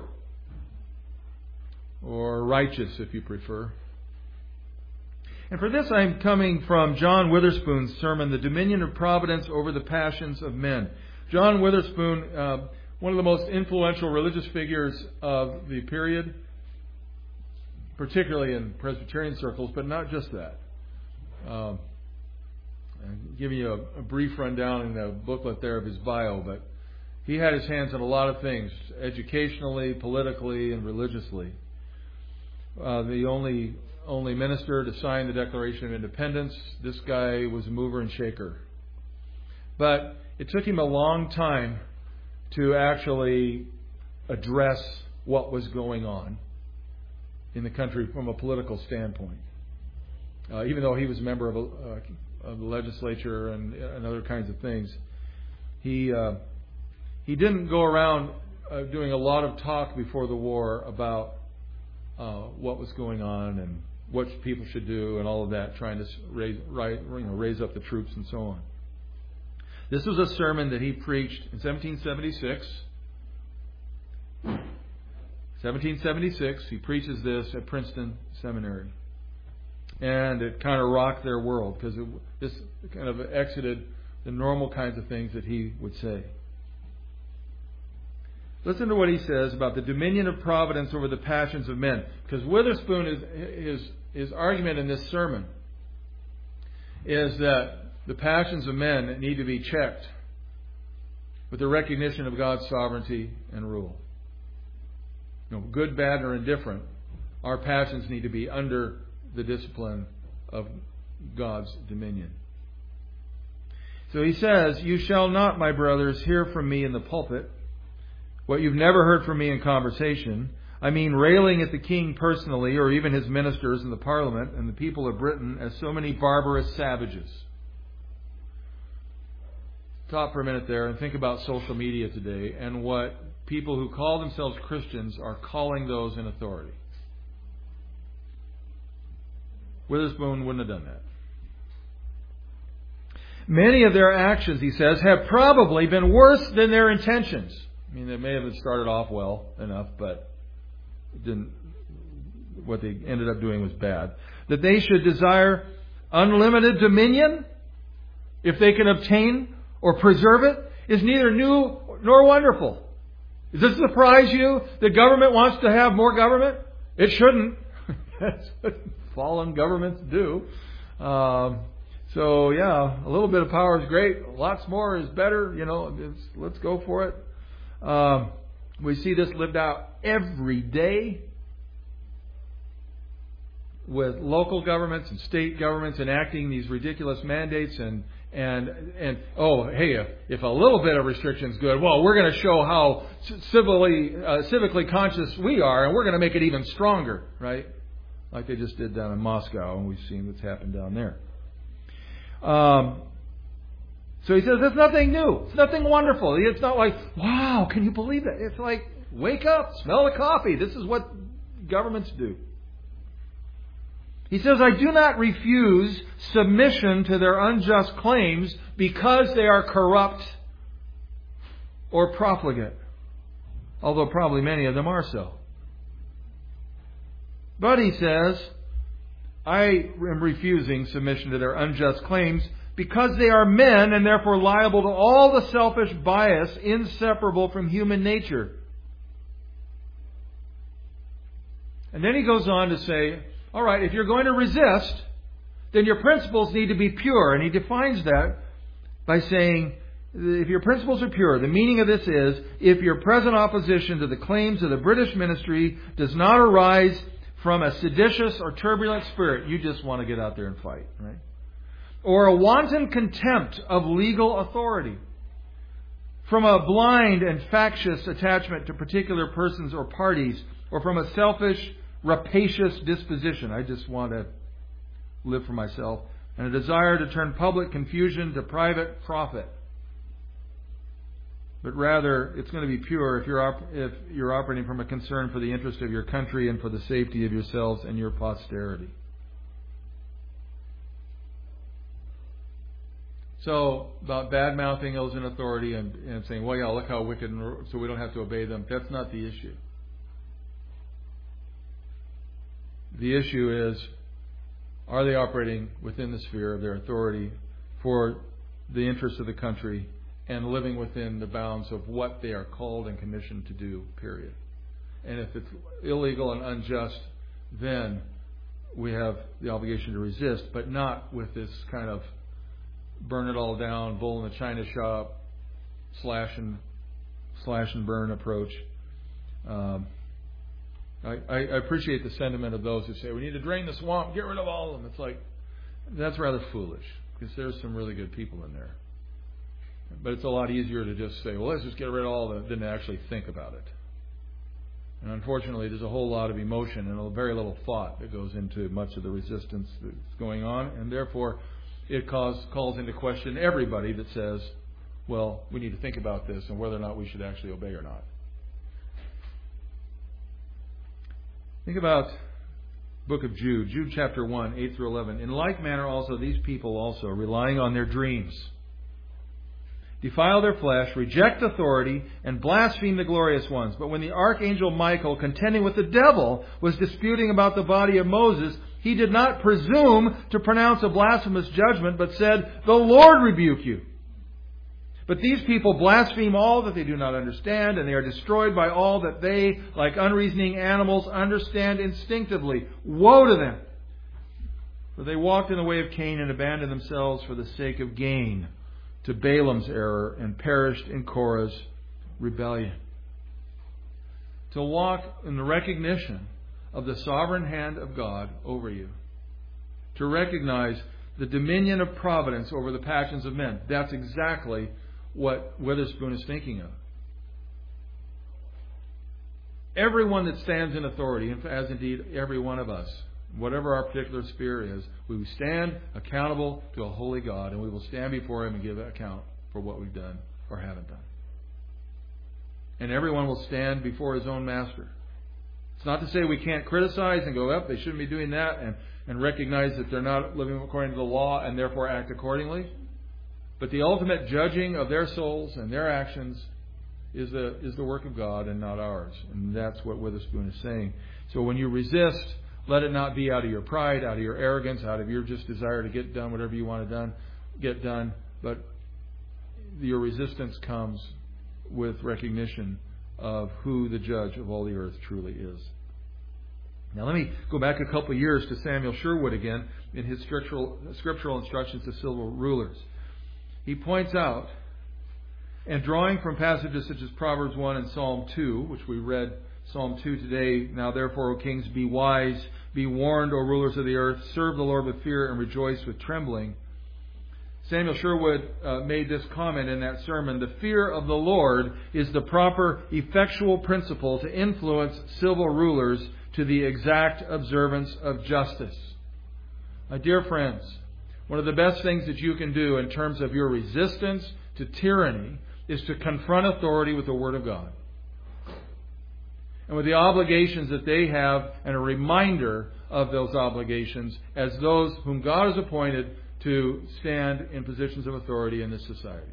or righteous if you prefer. And for this I'm coming from John Witherspoon's sermon, The Dominion of Providence Over the Passions of Men. John Witherspoon, one of the most influential religious figures of the period, particularly in Presbyterian circles, but not just that. I'm giving you a brief rundown in the booklet there of his bio, but he had his hands on a lot of things, educationally, politically, and religiously. The only minister to sign the Declaration of Independence. This guy was a mover and shaker. But it took him a long time to actually address what was going on in the country from a political standpoint. Even though he was a member of the legislature and other kinds of things, he didn't go around doing a lot of talk before the war about what was going on and what people should do and all of that, trying to raise up the troops and so on. This was a sermon that he preached in 1776. 1776, he preaches this at Princeton Seminary. And it kind of rocked their world because this kind of exited the normal kinds of things that he would say. Listen to what he says about the dominion of providence over the passions of men. Because Witherspoon, his argument in this sermon is that the passions of men need to be checked with the recognition of God's sovereignty and rule. Good, bad, or indifferent, our passions need to be under the discipline of God's dominion. So he says, "You shall not, my brothers, hear from me in the pulpit what you've never heard from me in conversation. I mean, railing at the king personally, or even his ministers in the parliament and the people of Britain as so many barbarous savages." Stop for a minute there and think about social media today and what people who call themselves Christians are calling those in authority. Witherspoon wouldn't have done that. Many of their actions, he says, have probably been worse than their intentions. I mean, they may have started off well enough, but what they ended up doing was bad. That they should desire unlimited dominion, if they can obtain or preserve it, is neither new nor wonderful. Does this surprise you that government wants to have more government? It shouldn't. That's what fallen governments do. So, yeah, a little bit of power is great. Lots more is better. Let's go for it. We see this lived out every day with local governments and state governments enacting these ridiculous mandates and if a little bit of restriction is good, well, we're going to show how civically conscious we are, and we're going to make it even stronger, right? Like they just did down in Moscow, and we've seen what's happened down there. So he says, it's nothing new. It's nothing wonderful. It's not like, wow, can you believe that? It's like, wake up, smell the coffee. This is what governments do. He says, I do not refuse submission to their unjust claims because they are corrupt or profligate, although probably many of them are so. But he says, I am refusing submission to their unjust claims because they are men and therefore liable to all the selfish bias inseparable from human nature. And then he goes on to say, all right, if you're going to resist, then your principles need to be pure. And he defines that by saying, if your principles are pure, the meaning of this is, if your present opposition to the claims of the British ministry does not arise from a seditious or turbulent spirit, you just want to get out there and fight, right? Or a wanton contempt of legal authority, from a blind and factious attachment to particular persons or parties, or from a selfish, rapacious disposition. I just want to live for myself. And a desire to turn public confusion to private profit. But rather, it's going to be pure if you're operating from a concern for the interest of your country and for the safety of yourselves and your posterity. So, about bad-mouthing those in authority and saying, well, yeah, look how wicked, so we don't have to obey them. That's not the issue. The issue is, are they operating within the sphere of their authority for the interests of the country and living within the bounds of what they are called and commissioned to do, period. And if it's illegal and unjust, then we have the obligation to resist, but not with this kind of burn it all down, bull in the china shop, slash and burn approach. I appreciate the sentiment of those who say, we need to drain the swamp, get rid of all of them. It's like, that's rather foolish, because there's some really good people in there. But it's a lot easier to just say, well, let's just get rid of all of them, than to actually think about it. And unfortunately, there's a whole lot of emotion and very little thought that goes into much of the resistance that's going on. And therefore, it calls into question everybody that says, well, we need to think about this and whether or not we should actually obey or not. Think about book of Jude, Jude chapter 1, 8 through 11. In like manner also, these people also, relying on their dreams, defile their flesh, reject authority, and blaspheme the glorious ones. But when the archangel Michael, contending with the devil, was disputing about the body of Moses, he did not presume to pronounce a blasphemous judgment, but said, the Lord rebuke you. But these people blaspheme all that they do not understand, and they are destroyed by all that they, like unreasoning animals, understand instinctively. Woe to them! For they walked in the way of Cain and abandoned themselves for the sake of gain to Balaam's error and perished in Korah's rebellion. To walk in the recognition of the sovereign hand of God over you. To recognize the dominion of providence over the passions of men. That's exactly what Witherspoon is thinking of. Everyone that stands in authority, as indeed every one of us, whatever our particular sphere is, we will stand accountable to a holy God, and we will stand before Him and give account for what we've done or haven't done. And everyone will stand before his own master. It's not to say we can't criticize and go, they shouldn't be doing that, and recognize that they're not living according to the law and therefore act accordingly. But the ultimate judging of their souls and their actions is the work of God and not ours. And that's what Witherspoon is saying. So when you resist, let it not be out of your pride, out of your arrogance, out of your just desire to get done whatever you want to get done. But your resistance comes with recognition of who the judge of all the earth truly is. Now let me go back a couple of years to Samuel Sherwood again in his scriptural instructions to civil rulers. He points out, and drawing from passages such as Proverbs 1 and Psalm 2, which we read Psalm 2 today, now therefore, O kings, be wise, be warned, O rulers of the earth, serve the Lord with fear and rejoice with trembling. Samuel Sherwood made this comment in that sermon: the fear of the Lord is the proper, effectual principle to influence civil rulers to the exact observance of justice. My dear friends, one of the best things that you can do in terms of your resistance to tyranny is to confront authority with the Word of God and with the obligations that they have, and a reminder of those obligations as those whom God has appointed to stand in positions of authority in this society.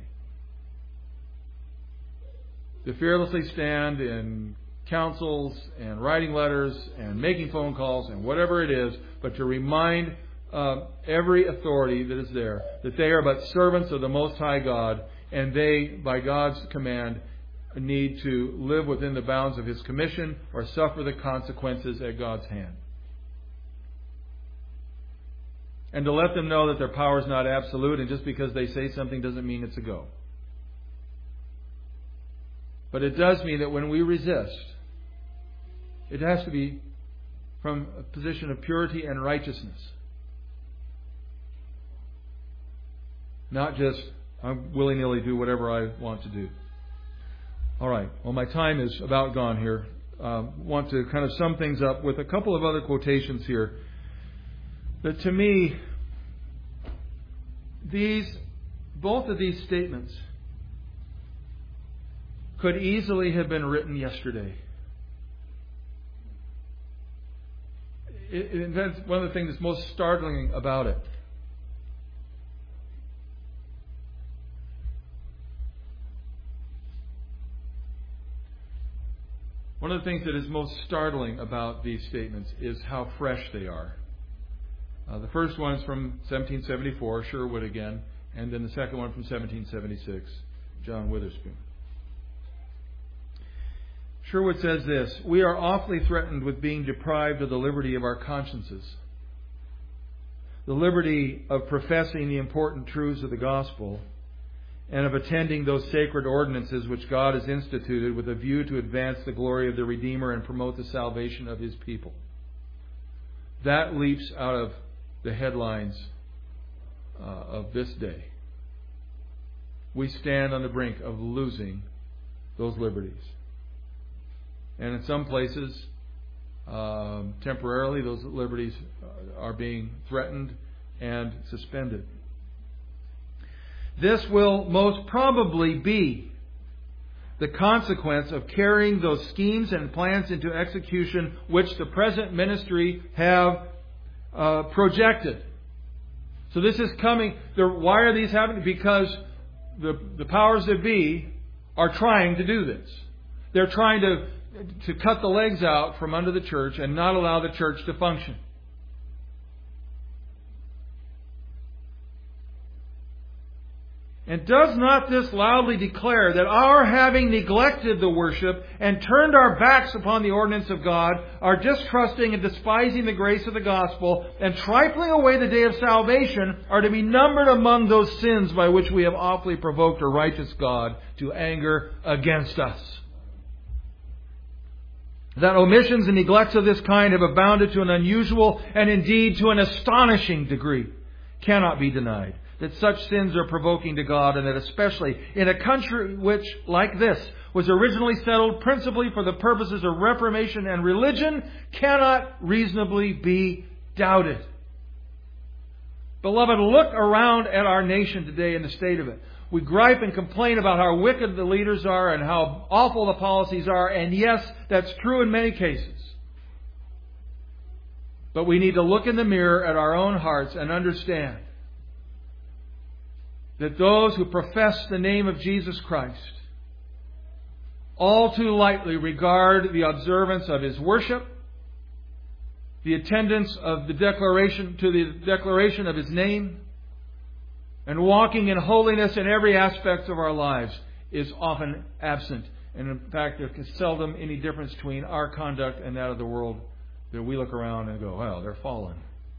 To fearlessly stand in councils and writing letters and making phone calls and whatever it is, but to remind every authority that is there that they are but servants of the Most High God, and they, by God's command, need to live within the bounds of His commission or suffer the consequences at God's hand. And to let them know that their power is not absolute, and just because they say something doesn't mean it's a go. But it does mean that when we resist, it has to be from a position of purity and righteousness. Not just, I willy-nilly do whatever I want to do. All right. Well, my time is about gone here. Want to kind of sum things up with a couple of other quotations here. That to me, both of these statements could easily have been written yesterday. That's one of the things that's most startling about it. One of the things that is most startling about these statements is how fresh they are. The first one is from 1774, Sherwood again, and then the second one from 1776, John Witherspoon. Sherwood says this: we are awfully threatened with being deprived of the liberty of our consciences, the liberty of professing the important truths of the gospel, and of attending those sacred ordinances which God has instituted with a view to advance the glory of the Redeemer and promote the salvation of His people. That leaps out of the headlines of this day. We stand on the brink of losing those liberties. And in some places, temporarily, those liberties are being threatened and suspended. This will most probably be the consequence of carrying those schemes and plans into execution which the present ministry have projected. So this is coming. Why are these happening? Because the powers that be are trying to do this. They're trying to cut the legs out from under the church and not allow the church to function. And does not this loudly declare that our having neglected the worship and turned our backs upon the ordinance of God, our distrusting and despising the grace of the gospel, and trifling away the day of salvation, are to be numbered among those sins by which we have awfully provoked a righteous God to anger against us? That omissions and neglects of this kind have abounded to an unusual and indeed to an astonishing degree cannot be denied. That such sins are provoking to God, and that especially in a country which, like this, was originally settled principally for the purposes of reformation and religion, cannot reasonably be doubted. Beloved, look around at our nation today and the state of it. We gripe and complain about how wicked the leaders are and how awful the policies are, and yes, that's true in many cases. But we need to look in the mirror at our own hearts and understand that those who profess the name of Jesus Christ all too lightly regard the observance of His worship, the attendance of the declaration of His name, and walking in holiness in every aspect of our lives is often absent. And in fact, there is seldom any difference between our conduct and that of the world, that we look around and go, well, they're fallen.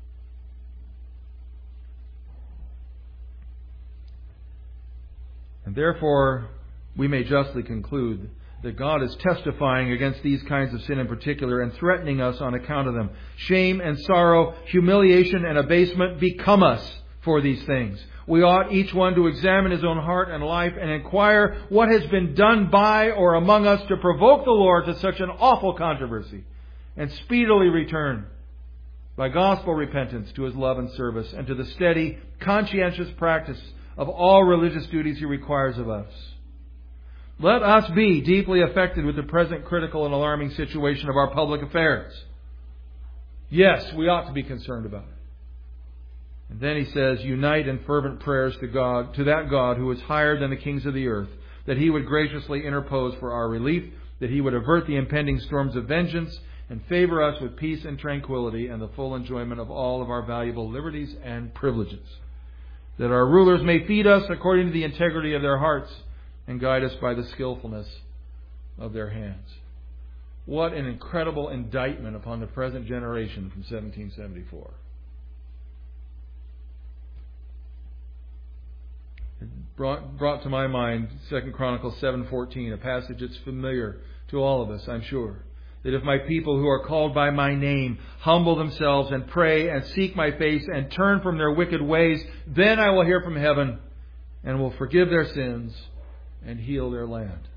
And therefore, we may justly conclude that God is testifying against these kinds of sin in particular and threatening us on account of them. Shame and sorrow, humiliation and abasement become us for these things. We ought each one to examine his own heart and life and inquire what has been done by or among us to provoke the Lord to such an awful controversy, and speedily return by gospel repentance to His love and service and to the steady, conscientious practice of all religious duties He requires of us. Let us be deeply affected with the present critical and alarming situation of our public affairs. Yes, we ought to be concerned about it. And then he says, unite in fervent prayers to God, to that God who is higher than the kings of the earth, that He would graciously interpose for our relief, that He would avert the impending storms of vengeance, and favor us with peace and tranquility and the full enjoyment of all of our valuable liberties and privileges. That our rulers may feed us according to the integrity of their hearts and guide us by the skillfulness of their hands. What an incredible indictment upon the present generation from 1774. It brought to my mind 2 Chronicles 7:14, a passage that's familiar to all of us, I'm sure. That if my people who are called by my name humble themselves and pray and seek my face and turn from their wicked ways, then I will hear from heaven and will forgive their sins and heal their land.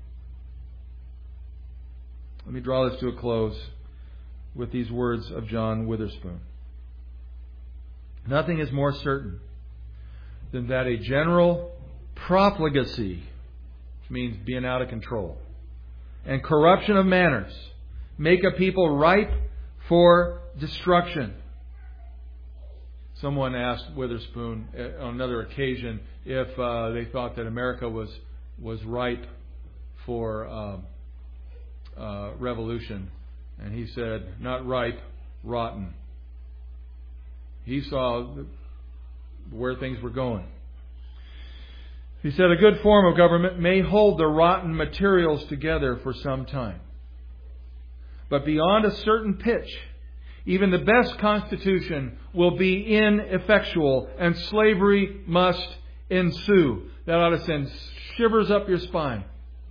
Let me draw this to a close with these words of John Witherspoon. Nothing is more certain than that a general profligacy, which means being out of control, and corruption of manners make a people ripe for destruction. Someone asked Witherspoon on another occasion if they thought that America was ripe for revolution. And he said, not ripe, rotten. He saw where things were going. He said, a good form of government may hold the rotten materials together for some time. But beyond a certain pitch, even the best constitution will be ineffectual and slavery must ensue. That ought to send shivers up your spine.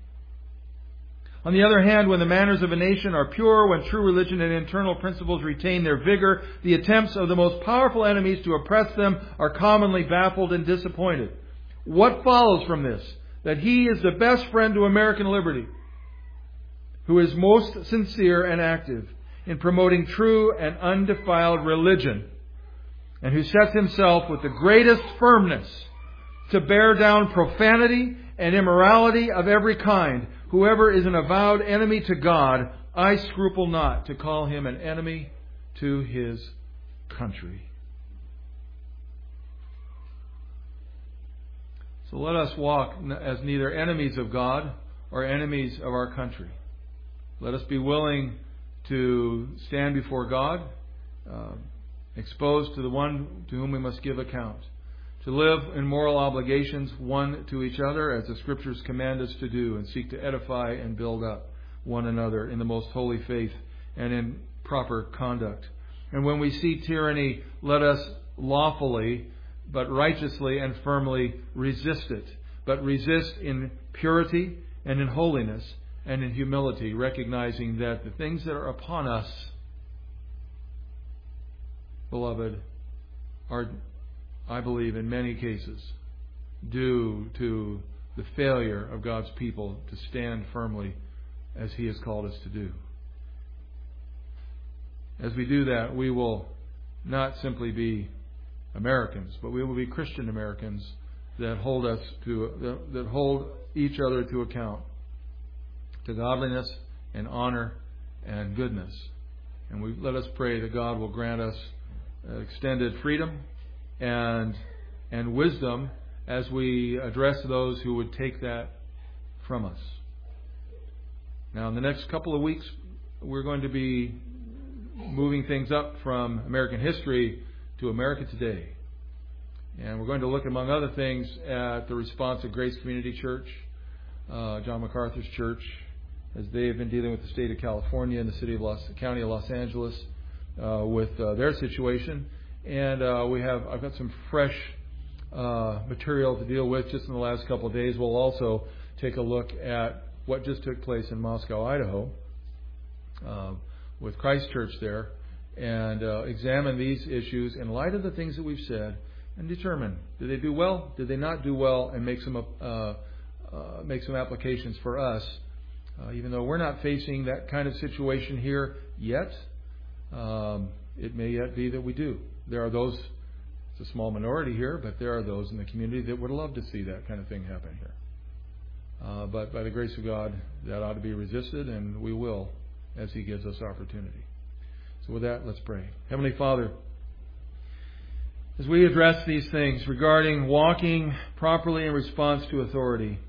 On the other hand, when the manners of a nation are pure, when true religion and internal principles retain their vigor, the attempts of the most powerful enemies to oppress them are commonly baffled and disappointed. What follows from this? That he is the best friend to American liberty, who is most sincere and active in promoting true and undefiled religion, and who sets himself with the greatest firmness to bear down profanity and immorality of every kind. Whoever is an avowed enemy to God, I scruple not to call him an enemy to his country. So let us walk as neither enemies of God or enemies of our country. Let us be willing to stand before God, exposed to the one to whom we must give account. To live in moral obligations one to each other as the Scriptures command us to do, and seek to edify and build up one another in the most holy faith and in proper conduct. And when we see tyranny, let us lawfully but righteously and firmly resist it. But resist in purity and in holiness and in humility, recognizing that the things that are upon us, beloved, are, I believe, in many cases, due to the failure of God's people to stand firmly as He has called us to do. As we do that, we will not simply be Americans, but we will be Christian Americans that hold each other to account, to godliness and honor and goodness. And let us pray that God will grant us extended freedom and wisdom as we address those who would take that from us. Now, in the next couple of weeks, we're going to be moving things up from American history to America today. And we're going to look, among other things, at the response of Grace Community Church, John MacArthur's church, as they have been dealing with the state of California and the county of Los Angeles with their situation. And I've got some fresh material to deal with just in the last couple of days. We'll also take a look at what just took place in Moscow, Idaho, with Christ Church there, and examine these issues in light of the things that we've said, and determine, did they do well, did they not do well, and make some applications for us. Even though we're not facing that kind of situation here yet, it may yet be that we do. There are those, it's a small minority here, but there are those in the community that would love to see that kind of thing happen here. But by the grace of God, that ought to be resisted, and we will as He gives us opportunity. So with that, let's pray. Heavenly Father, as we address these things regarding walking properly in response to authority,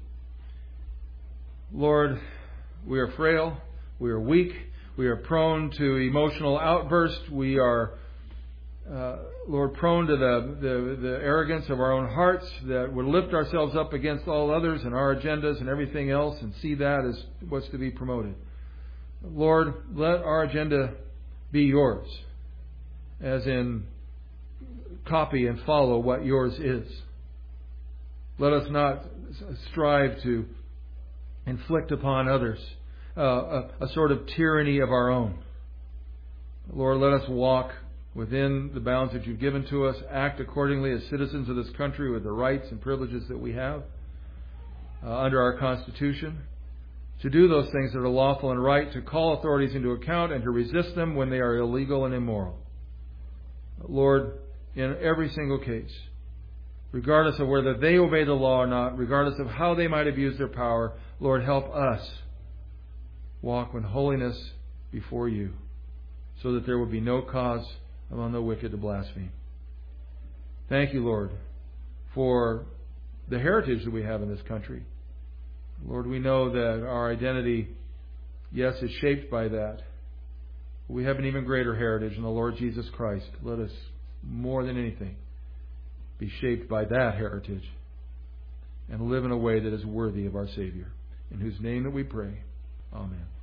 Lord, we are frail, we are weak, we are prone to emotional outbursts, we are, Lord, prone to the arrogance of our own hearts that would lift ourselves up against all others and our agendas and everything else and see that as what's to be promoted. Lord, let our agenda be yours, as in copy and follow what yours is. Let us not strive to inflict upon others a sort of tyranny of our own. Lord, let us walk within the bounds that you've given to us, act accordingly as citizens of this country with the rights and privileges that we have under our Constitution, to do those things that are lawful and right, to call authorities into account and to resist them when they are illegal and immoral. Lord, in every single case, regardless of whether they obey the law or not, regardless of how they might abuse their power, Lord, help us walk in holiness before you, so that there will be no cause among the wicked to blaspheme. Thank you, Lord, for the heritage that we have in this country. Lord, we know that our identity, yes, is shaped by that. We have an even greater heritage in the Lord Jesus Christ. Let us, more than anything, be shaped by that heritage and live in a way that is worthy of our Savior, in whose name that we pray. Amen.